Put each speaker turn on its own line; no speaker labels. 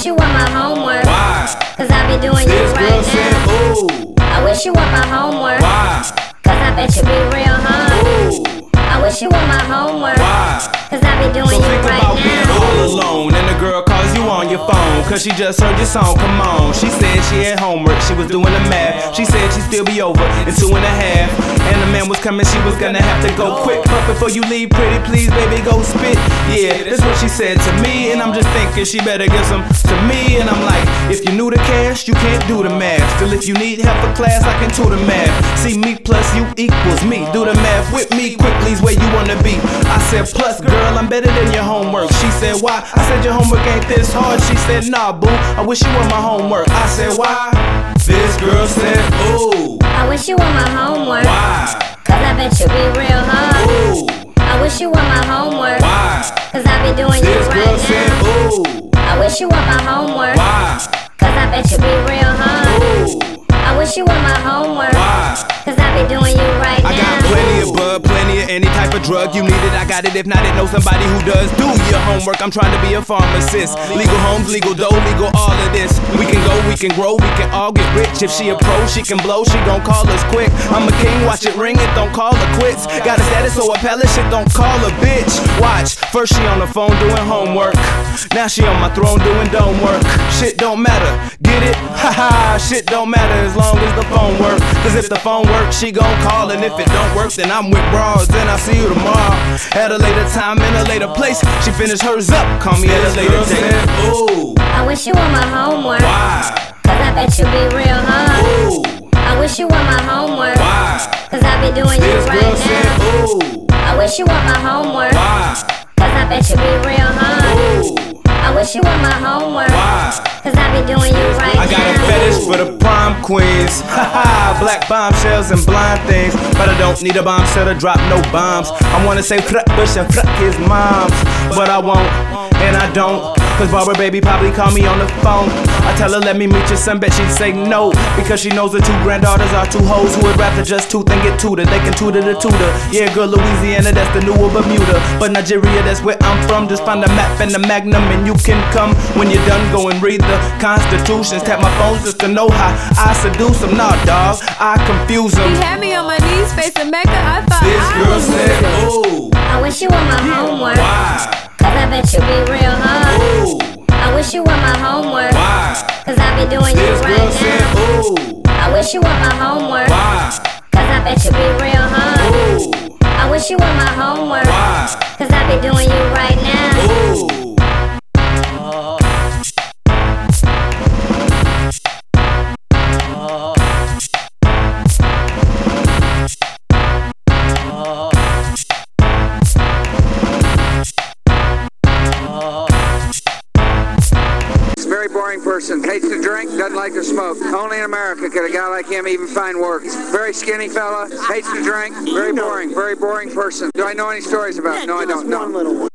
wish you were my homework.
Why?
Cause I be doing you
This
right
girl
now.
said, ooh.
I wish you were my homework.
Why?
Cause I bet you be real, huh?
Ooh.
I wish you were my homework.
Why?
Cause I be doing
So
you
think
right
about being
now.
all alone and the girl calls you on your phone cause she just heard your song, come on. She said she had homework, she was doing the math. She said she'd still be over in 2.5. And the man was coming, she was gonna have to go quick. But before you leave, pretty please, baby, go spit. Yeah, that's what she said to me. And I'm just thinking she better give some to me. And I'm like, if you knew the cash, you can't do the math. Still, if you need help for class, I can tutor math. See, me plus you equals me. Do the math with me, quickly's where you wanna be. I said, plus, girl, I'm better than your homework. She said, why? I said, your homework ain't this hard. She said, nah, boo, I wish you were my homework. I said, why? This girl said, ooh.
I wish you were my homework.
Why?
Cause I bet you be real, huh?
Ooh.
I wish you were my homework.
Why?
Cause I be doing you
This girl
right
said,
now.
ooh.
I wish you were my homework.
Why?
Cause I bet you be real, huh?
Ooh.
I wish you were my homework.
Why?
Cause I be doing you right
I got
now.
plenty of bud, plenty of any type of drug you need it. I got it. If not, I know somebody who does. Do your homework. I'm trying to be a pharmacist. Legal homes, legal dough, legal all of this. We can go, we can grow, we can all get rich. If she a pro, she can blow. She gon' call us quick. I'm a king, watch it ring it. Don't call her quits. Got a status, so a palace shit. Don't call her bitch. Watch. First she on the phone doing homework. Now she on my throne doing dome work. Shit don't matter. Get it? Haha. Shit don't matter as long as the phone work. Cause if the phone works, she gon' call. And if it don't work, then I'm with bras. Then I'll see you tomorrow. At a later time, in a later place. She finished hers up. Call me at a later date. Ooh.
I wish you were my homework.
Why?
Cause I bet you be real, huh?
Ooh.
I wish you were my homework.
Why?
Cause I be doing you
This girl
right
said,
now.
ooh.
I wish you were my homework.
Why?
Cause I bet you be real, huh?
Ooh.
I wish you were my homework.
Why?
Cause I be doing you right now.
I got a fetish for the prom queens. Haha, black bombshells and blind things. But I don't need a bombshell to drop no bombs. I wanna say fuck Bush and fuck his moms. But I won't, and I don't. Cause Barbara baby probably call me on the phone. I tell her let me meet your son, bet she'd say no. Because she knows the two granddaughters are two hoes who would rather just tooth and get tutored. They can tutor the tutor. Yeah, girl, Louisiana, that's the newer Bermuda. But Nigeria, that's where I'm from. Just find the map and the magnum and you can come. When you're done, go and read the constitutions. Tap my phones just to know how I seduce them. Nah, dawg, I confuse them.
He had me on my knees facing Mecca. I thought
This
I
girl
was
said,
losing.
ooh.
I wish you were my homework.
Why?
Cause I bet you be real, huh?
Ooh.
I wish you were my homework.
Why?
Cause I be doing you
This girl
right
said,
now.
ooh.
I wish you were my homework.
Why?
Cause I bet you be real, huh?
Ooh.
I wish you were my homework.
Why?
Cause I be doing you right now.
Ooh.
Very boring person. Hates to drink, doesn't like to smoke. Only in America could a guy like him even find work. Very skinny fella, hates to drink, very boring person. Do I know any stories about him? No, I don't. No.